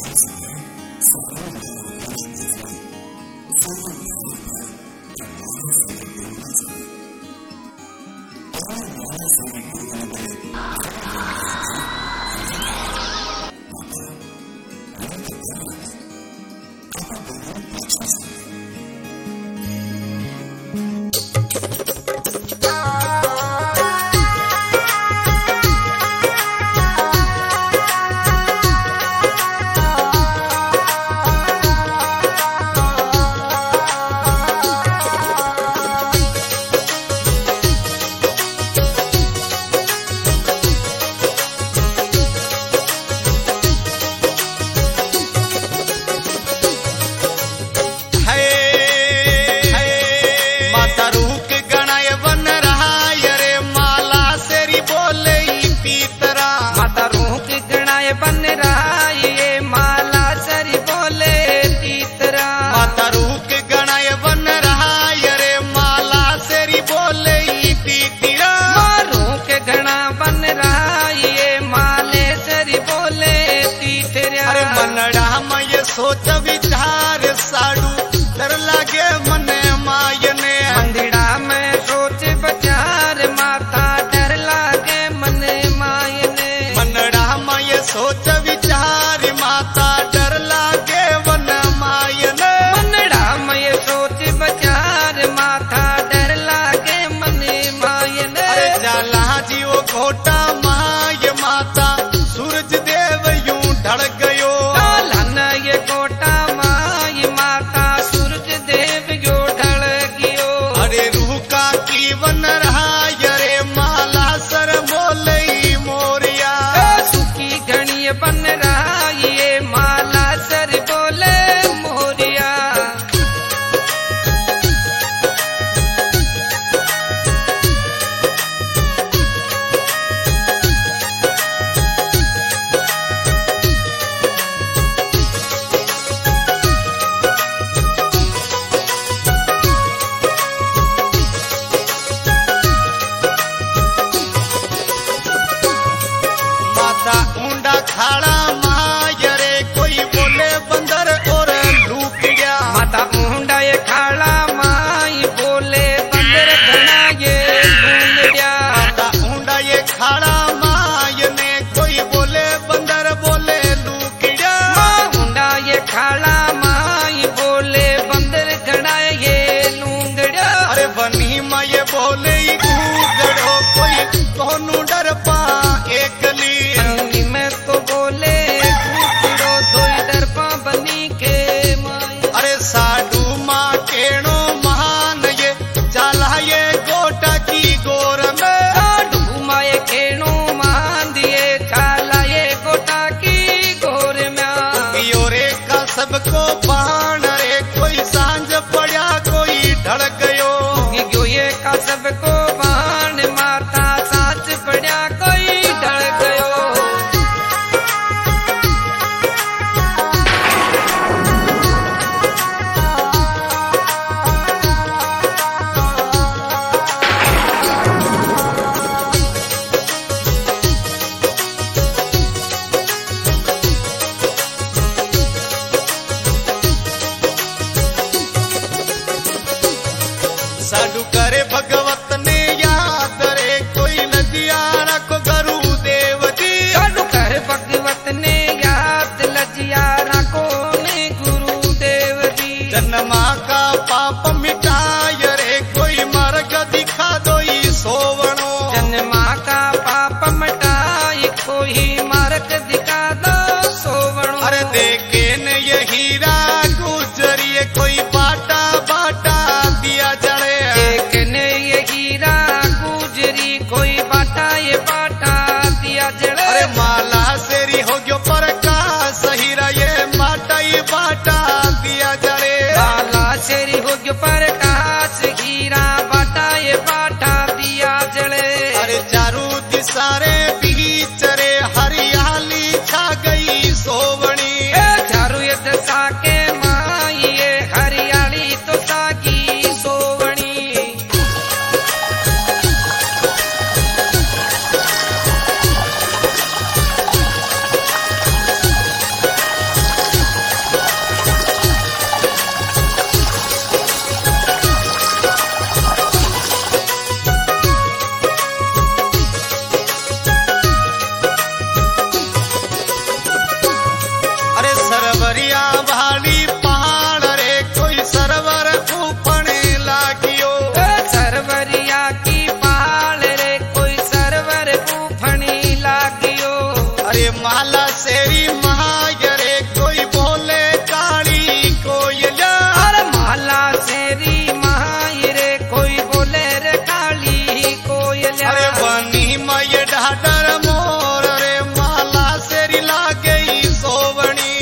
सोच विचार साड़ू डर लागे मने मायने मंदिरा में सोच विचार माता डर लागे मने मायने मनड़ा में सोच विचार माता डर लागे वन मायने मंदिरा में सोच विचार माता डर लागे मने मायने जाला जी वो घोटा माय माता सूरज देव यूं ढड़ गयो ये कोटा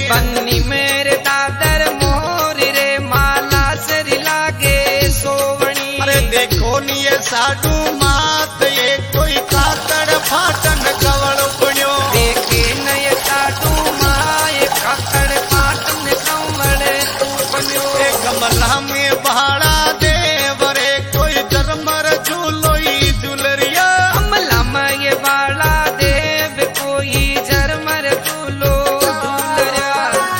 बन्नी मेरे दादर मोर रे माला सरी लागे सोवणी। अरे देखो नी ये साडू मात ये कोई काकड़ फाटन कवड़ पुण्यो। देखे न ये साडू माए काकड़ फाटन कवड़ पुण्यो। गमला में भाड़ा देवरे कोई धर्मर झूलोई झुलरिया। कमला में ये बाला देव कोई झरमर झूलो झूलरिया।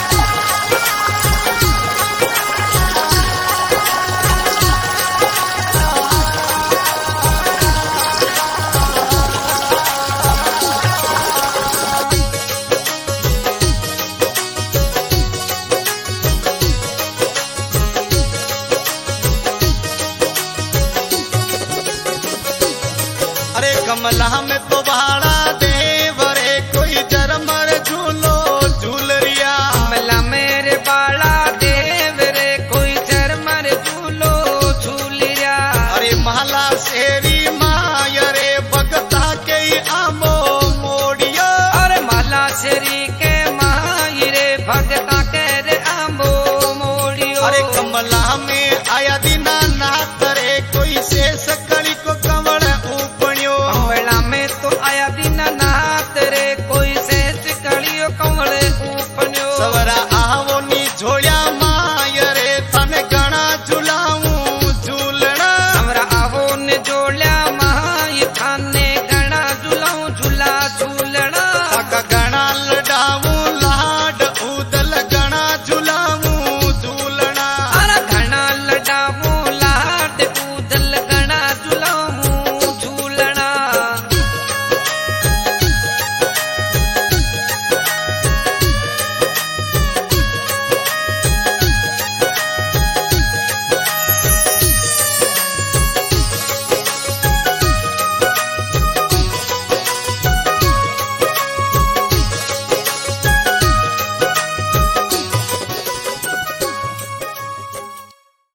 अरे कमला में तो भाड़ा देवरे कोई धर्मर झूलो झूलरिया। कमला मेरे बाला देव रे कोई झरमर झूलो झूलिया। अरे माला शेरी माय रे भगता के आमो मोड़िया। और माला श्री के माई रे भगत